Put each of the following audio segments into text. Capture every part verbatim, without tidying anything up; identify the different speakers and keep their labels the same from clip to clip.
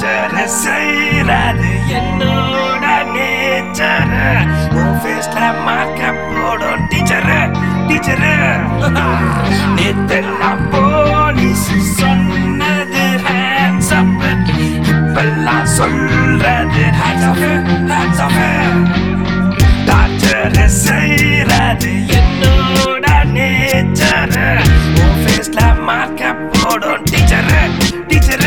Speaker 1: Torture செய்யறது என்னோட nature. உன் ஃபேஸ்ல மார்க்க போடும் டீச்சர் டீச்சர். நேத்தெல்லாம் போலீஸ் சொன்னது ஹேண்ட்ஸ் அப், இப்பெல்லாம் சொல்றது hands off hands off. Torture செய்யறது என்னோட நேச்சர். உன் ஃபேஸ்ல மார்க்க போடும் டீச்சர் டீச்சர்.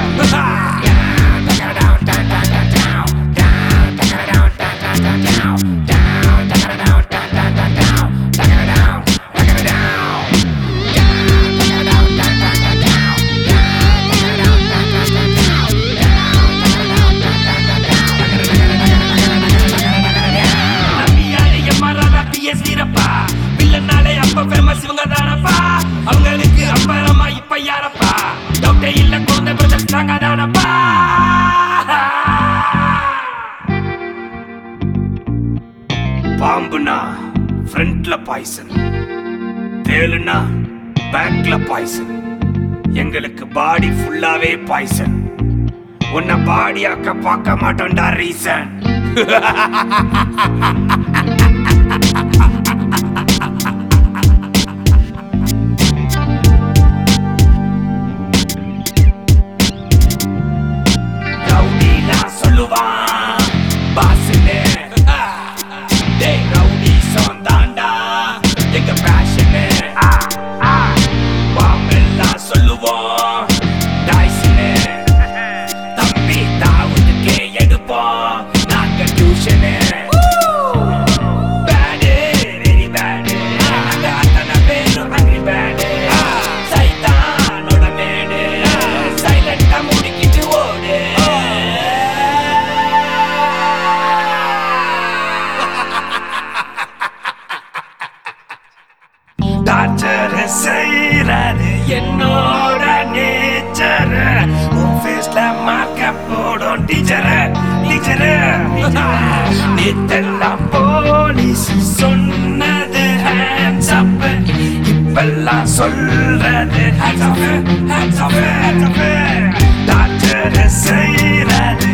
Speaker 1: அவங்களுக்கு அப்புறமா இப்ப யாரப்பா? டவுட்டே இல்ல, குழந்தை பிரதர்ஸ் நாங்க தானப்பா. பாம்புனா ஃப்ரண்ட்ல பாய்சன், தேளுனா பேக்ல பாய்சன். எங்களுக்கு பாடி ஃபுல்லாவே பாய்சன். உன்னை பாடியாக்க பார்க்க மாட்டோம்டா ரீசன். டார்ச்சர் செய்யறது என்னோட நேச்சர். உன் ஃபேஸ்ல மார்க்க போடும் டீச்சர் டீச்சர். நேத்தெல்லாம் போலீஸ் சொன்னது ஹேண்ட்ஸ் அப், இப்பெல்லாம் சொல்றது hands off hands off. Torture செய்யறது